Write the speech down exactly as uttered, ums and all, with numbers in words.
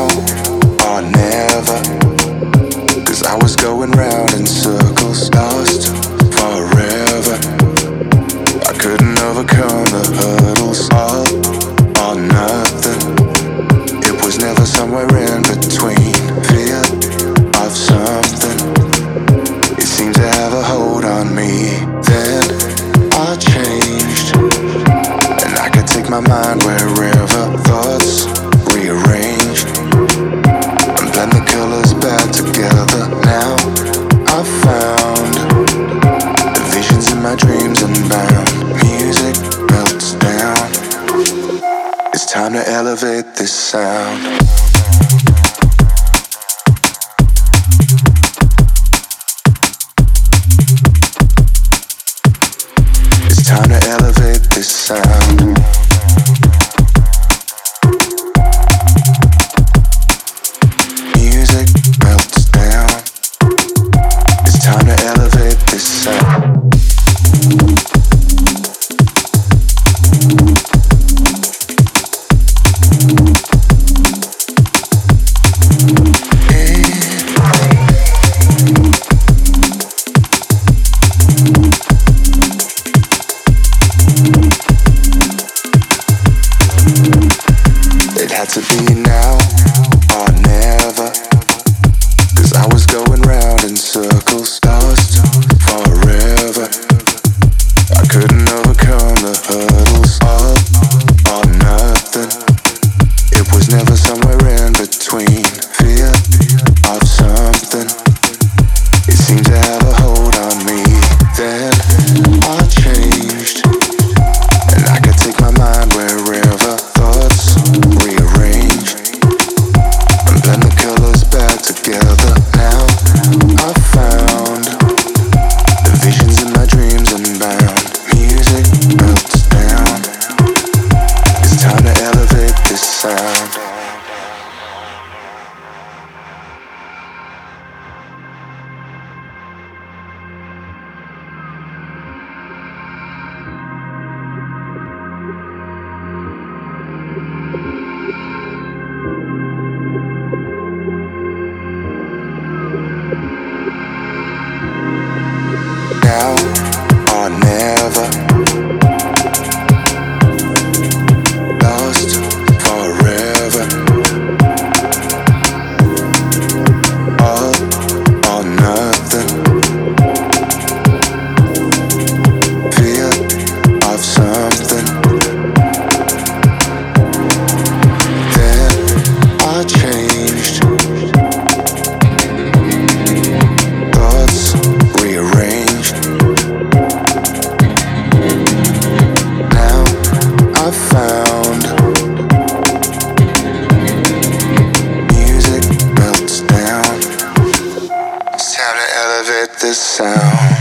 or never. 'Cause I was going round in circles, lost forever. I couldn't overcome the hurdles, all or nothing. It was never somewhere in between, fear of something. It seemed to have a hold on me. Then I changed, and I could take my mind wherever. Thoughts rearranged and blend the colors back together. Now I found the visions in my dreams unbound. Music melts down. It's time to elevate this sound. It's time to elevate this sound. Music melts down. It's time to elevate this sound. It had to be now or never. 'Cause I was going round in circles, lost forever. I couldn't overcome the hurdles, all or nothing. It was never somewhere in between, fear of something. It seemed to have a hold on me. Then I changed, and I could take my mind wherever. Thoughts rearranged and blend the colors back together. Now I found the visions in my dreams unbound. Music melts down. It's time to elevate this sound. Now or never. Lost forever. All or nothing. Fear of something. Then I changed. Thoughts rearranged. Now I found music melts down. It's time to elevate this sound.